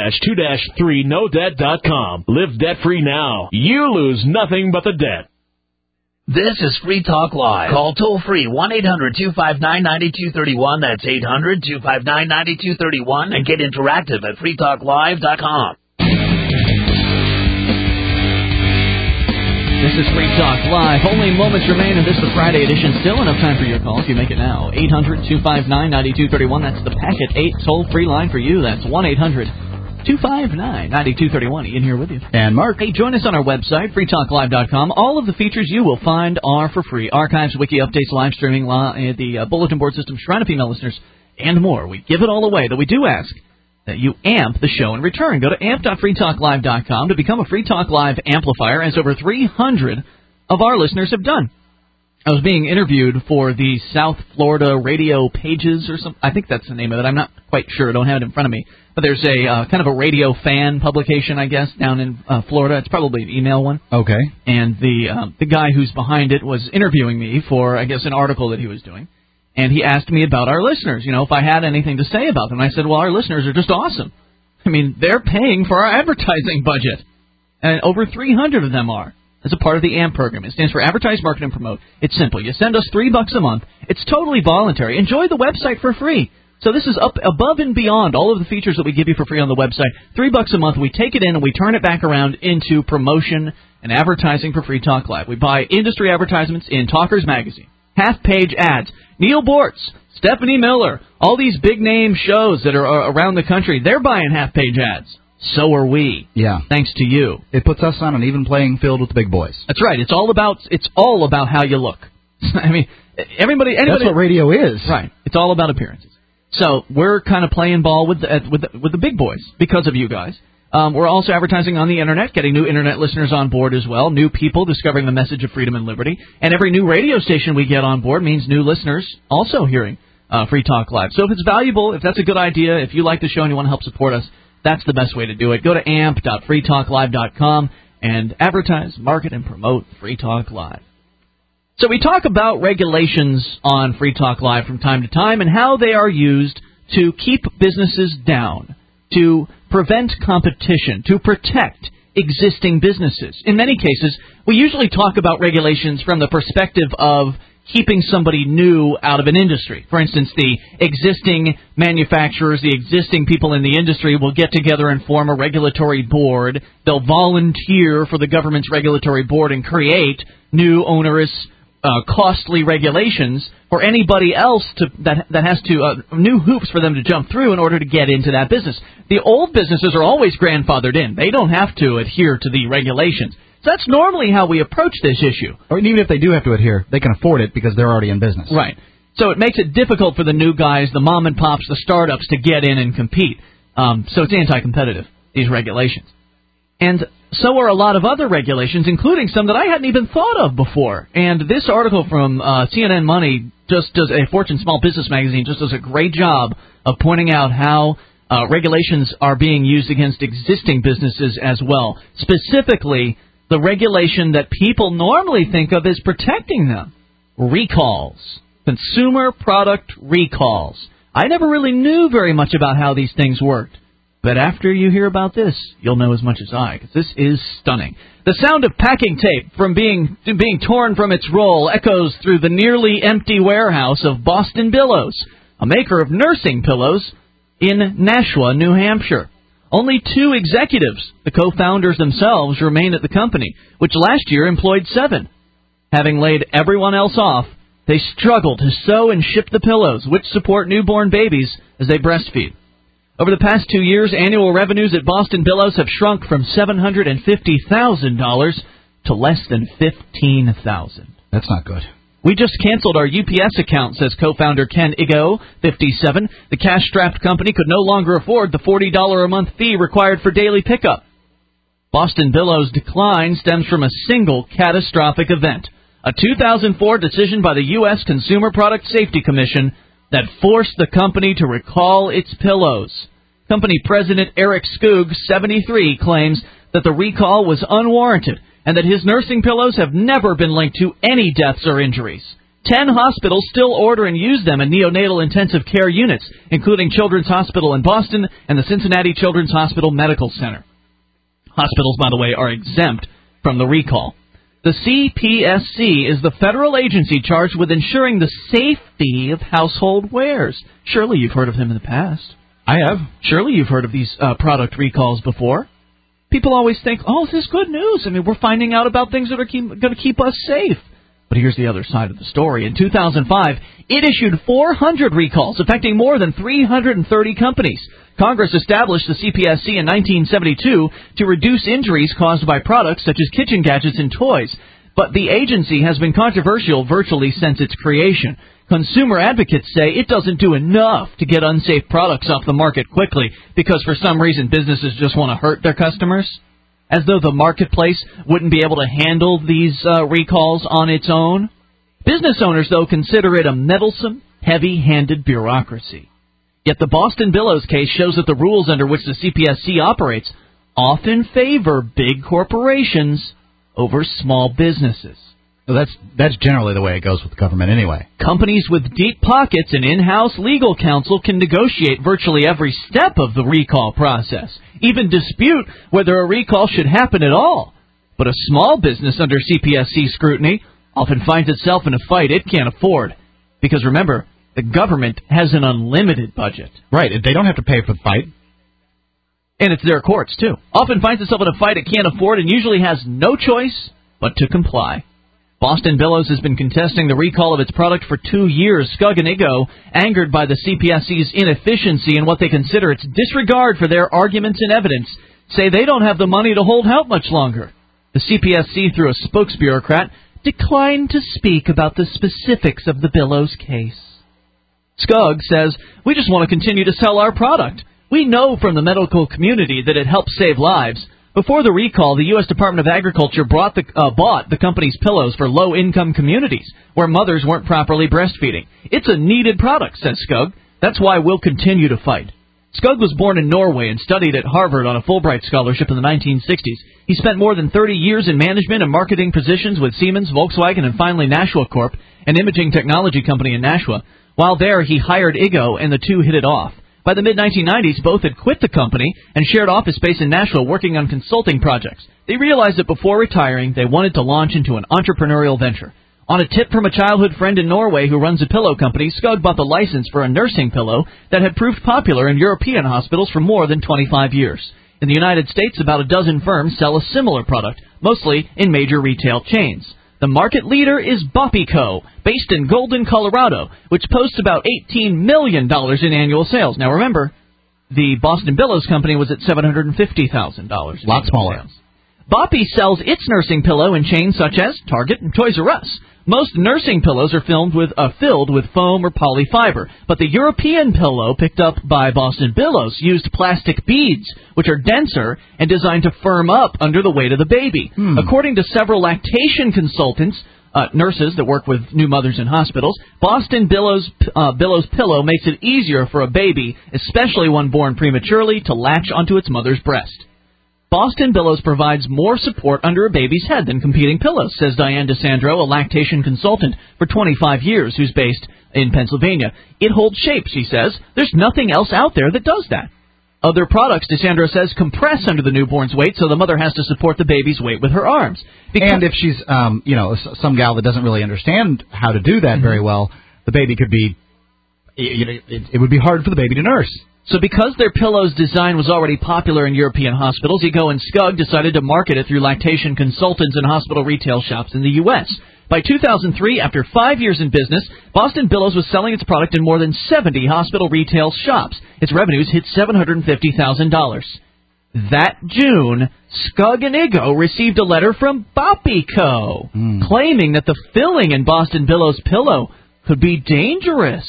1-2-3nodebt.com. Live debt-free now. You lose nothing but the debt. This is Free Talk Live. Call toll-free 1-800-259-9231. That's 800-259-9231. And get interactive at freetalklive.com. This is Free Talk Live. Only moments remain in this, the Friday edition. Still enough time for your call if you make it now. 800-259-9231. That's the Packet 8 toll-free line for you. That's 1-800-259-9231. Ian here with you. And Mark. Hey, join us on our website, freetalklive.com. All of the features you will find are for free. Archives, wiki updates, live streaming, the bulletin board system, Shrine of Female Listeners, and more. We give it all away, though we do ask that you amp the show in return. Go to amp.freetalklive.com to become a Free Talk Live amplifier, as over 300 of our listeners have done. I was being interviewed for the South Florida Radio Pages or something. I think that's the name of it. I'm not quite sure. I don't have it in front of me. But there's a kind of a radio fan publication, I guess, down in Florida. It's probably an email one. Okay. And the guy who's behind it was interviewing me for, I guess, an article that he was doing. And he asked me about our listeners, if I had anything to say about them. I said, well, our listeners are just awesome. I mean, they're paying for our advertising budget. And over 300 of them are, as a part of the AMP program. It stands for Advertise, Market, and Promote. It's simple. You send us $3 a month. It's totally voluntary. Enjoy the website for free. So this is up above and beyond all of the features that we give you for free on the website. $3 a month. We take it in and we turn it back around into promotion and advertising for Free Talk Live. We buy industry advertisements in Talkers Magazine, half-page ads. Neil Bortz, Stephanie Miller, all these big-name shows that are around the country, they're buying half-page ads. So are we. Yeah. Thanks to you. It puts us on an even playing field with the big boys. That's right. It's all about how you look. I mean, anybody. That's what radio is. Right. It's all about appearances. So we're kind of playing ball with the big boys because of you guys. We're also advertising on the Internet, getting new Internet listeners on board as well, new people discovering the message of freedom and liberty. And every new radio station we get on board means new listeners also hearing Free Talk Live. So if it's valuable, if that's a good idea, if you like the show and you want to help support us, that's the best way to do it. Go to amp.freetalklive.com and advertise, market, and promote Free Talk Live. So we talk about regulations on Free Talk Live from time to time and how they are used to keep businesses down, to prevent competition, to protect existing businesses. In many cases, we usually talk about regulations from the perspective of keeping somebody new out of an industry. For instance, the existing manufacturers, the existing people in the industry will get together and form a regulatory board. They'll volunteer for the government's regulatory board and create new onerous, costly regulations for anybody else that has to new hoops for them to jump through in order to get into that business. The old businesses are always grandfathered in. They don't have to adhere to the regulations. So that's normally how we approach this issue. Or even if they do have to adhere, they can afford it because they're already in business. Right. So it makes it difficult for the new guys, the mom and pops, the startups to get in and compete. So it's anti-competitive, these regulations. And so are a lot of other regulations, including some that I hadn't even thought of before. And this article from CNN Money just does a Fortune Small Business magazine just does a great job of pointing out how regulations are being used against existing businesses as well. Specifically, the regulation that people normally think of as protecting them. Recalls. Consumer product recalls. I never really knew very much about how these things worked. But after you hear about this, you'll know as much as I, because this is stunning. The sound of packing tape from being torn from its roll echoes through the nearly empty warehouse of Boston Billows, a maker of nursing pillows in Nashua, New Hampshire. Only 2 executives, the co-founders themselves, remain at the company, which last year employed 7. Having laid everyone else off, they struggle to sew and ship the pillows, which support newborn babies as they breastfeed. Over the past 2 years, annual revenues at Boston Billows have shrunk from $750,000 to less than $15,000. That's not good. We just canceled our UPS account, says co-founder Ken Igo, 57. The cash-strapped company could no longer afford the $40 a month fee required for daily pickup. Boston Billows' decline stems from a single catastrophic event, a 2004 decision by the U.S. Consumer Product Safety Commission that forced the company to recall its pillows. Company president Eric Skoog, 73, claims that the recall was unwarranted and that his nursing pillows have never been linked to any deaths or injuries. 10 hospitals still order and use them in neonatal intensive care units, including Children's Hospital in Boston and the Cincinnati Children's Hospital Medical Center. Hospitals, by the way, are exempt from the recall. The CPSC is the federal agency charged with ensuring the safety of household wares. Surely you've heard of them in the past. I have. Surely you've heard of these product recalls before. People always think, oh, this is good news. I mean, we're finding out about things that are going to keep us safe. But here's the other side of the story. In 2005, it issued 400 recalls, affecting more than 330 companies. Congress established the CPSC in 1972 to reduce injuries caused by products such as kitchen gadgets and toys. But the agency has been controversial virtually since its creation. Consumer advocates say it doesn't do enough to get unsafe products off the market quickly because for some reason businesses just want to hurt their customers. As though the marketplace wouldn't be able to handle these recalls on its own. Business owners, though, consider it a meddlesome, heavy-handed bureaucracy. Yet the Boston Billows case shows that the rules under which the CPSC operates often favor big corporations over small businesses. Well, that's generally the way it goes with the government anyway. Companies with deep pockets and in-house legal counsel can negotiate virtually every step of the recall process, even dispute whether a recall should happen at all. But a small business under CPSC scrutiny often finds itself in a fight it can't afford. Because remember, the government has an unlimited budget. Right, they don't have to pay for the fight. And it's their courts, too. Often finds itself in a fight it can't afford and usually has no choice but to comply. Boston Billows has been contesting the recall of its product for 2 years. Skug and Igo, angered by the CPSC's inefficiency and what they consider its disregard for their arguments and evidence, say they don't have the money to hold out much longer. The CPSC, through a spokesbureaucrat, declined to speak about the specifics of the Billows case. Skug says, "We just want to continue to sell our product. We know from the medical community that it helps save lives. Before the recall, the U.S. Department of Agriculture bought the company's pillows for low-income communities where mothers weren't properly breastfeeding. It's a needed product," says Skug. "That's why we'll continue to fight." Skug was born in Norway and studied at Harvard on a Fulbright scholarship in the 1960s. He spent more than 30 years in management and marketing positions with Siemens, Volkswagen, and finally Nashua Corp., an imaging technology company in Nashua. While there, he hired Igo, and the two hit it off. By the mid-1990s, both had quit the company and shared office space in Nashville working on consulting projects. They realized that before retiring, they wanted to launch into an entrepreneurial venture. On a tip from a childhood friend in Norway who runs a pillow company, Skug bought the license for a nursing pillow that had proved popular in European hospitals for more than 25 years. In the United States, about a dozen firms sell a similar product, mostly in major retail chains. The market leader is Bopico, based in Golden, Colorado, which posts about $18 million in annual sales. Now remember, the Boston Billows company was at $750,000. A lot smaller. Sales. Boppy sells its nursing pillow in chains such as Target and Toys R Us. Most nursing pillows are filled with foam or polyfiber, but the European pillow picked up by Boston Billows used plastic beads, which are denser and designed to firm up under the weight of the baby. According to several lactation consultants, nurses that work with new mothers in hospitals, Boston Billows pillow makes it easier for a baby, especially one born prematurely, to latch onto its mother's breast. Boston Billows provides more support under a baby's head than competing pillows, says Diane DeSandro, a lactation consultant for 25 years who's based in Pennsylvania. It holds shape, she says. There's nothing else out there that does that. Other products, DeSandro says, compress under the newborn's weight so the mother has to support the baby's weight with her arms. And if she's, some gal that doesn't really understand how to do that very well, the baby could be, it would be hard for the baby to nurse. So because their pillow's design was already popular in European hospitals, Ego and Skug decided to market it through lactation consultants and hospital retail shops in the U.S. By 2003, after 5 years in business, Boston Billows was selling its product in more than 70 hospital retail shops. Its revenues hit $750,000. That June, Skug and Ego received a letter from Boppy Co., claiming that the filling in Boston Billows' pillow could be dangerous.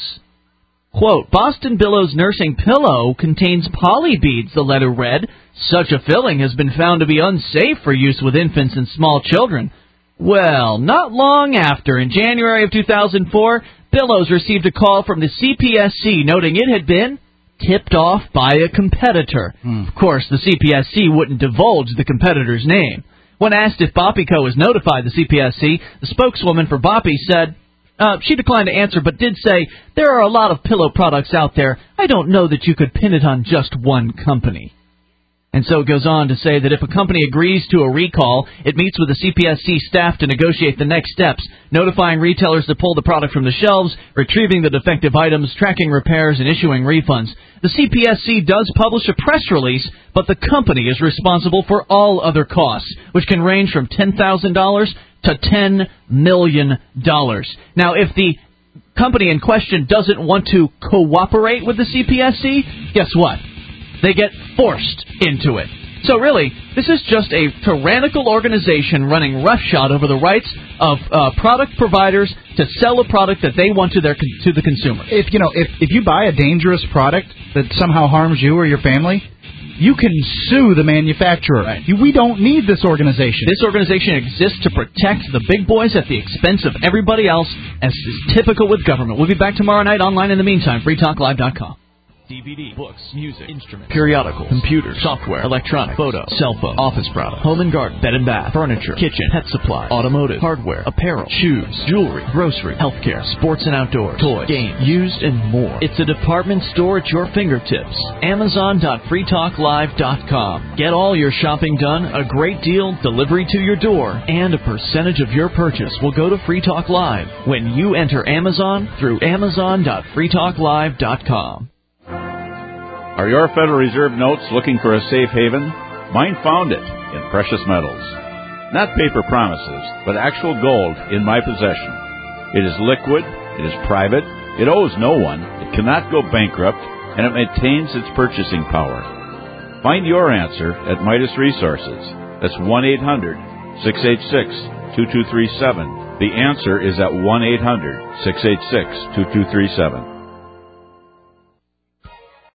Quote, Boston Billows nursing pillow contains poly beads, the letter read. Such a filling has been found to be unsafe for use with infants and small children. Well, not long after, in January of 2004, Billows received a call from the CPSC noting it had been tipped off by a competitor. Of course, the CPSC wouldn't divulge the competitor's name. When asked if Boppy Co. has notified the CPSC, the spokeswoman for Boppy said, she declined to answer, but did say, there are a lot of pillow products out there. I don't know that you could pin it on just one company. And so it goes on to say that if a company agrees to a recall, it meets with the CPSC staff to negotiate the next steps, notifying retailers to pull the product from the shelves, retrieving the defective items, tracking repairs, and issuing refunds. The CPSC does publish a press release, but the company is responsible for all other costs, which can range from $10,000 to $10 million. Now, if the company in question doesn't want to cooperate with the CPSC, guess what? They get forced into it. So really, this is just a tyrannical organization running roughshod over the rights of product providers to sell a product that they want to the consumer. If you buy a dangerous product that somehow harms you or your family, you can sue the manufacturer. Right. We don't need this organization. This organization exists to protect the big boys at the expense of everybody else, as is typical with government. We'll be back tomorrow night online in the meantime, freetalklive.com. DVD, books, music, instruments, periodicals, computers, software, electronics, photo, cell phone, office products, home and garden, bed and bath, furniture, kitchen, pet supply, automotive, hardware, apparel, shoes, jewelry, grocery, healthcare, sports and outdoors, toys, games, used and more. It's a department store at your fingertips. Amazon.freetalklive.com. Get all your shopping done, a great deal, delivery to your door, and a percentage of your purchase will go to Free Talk Live when you enter Amazon through Amazon.freetalklive.com. Are your Federal Reserve notes looking for a safe haven? Mine found it in precious metals. Not paper promises, but actual gold in my possession. It is liquid, it is private, it owes no one, it cannot go bankrupt, and it maintains its purchasing power. Find your answer at Midas Resources. That's 1-800-686-2237. The answer is at 1-800-686-2237.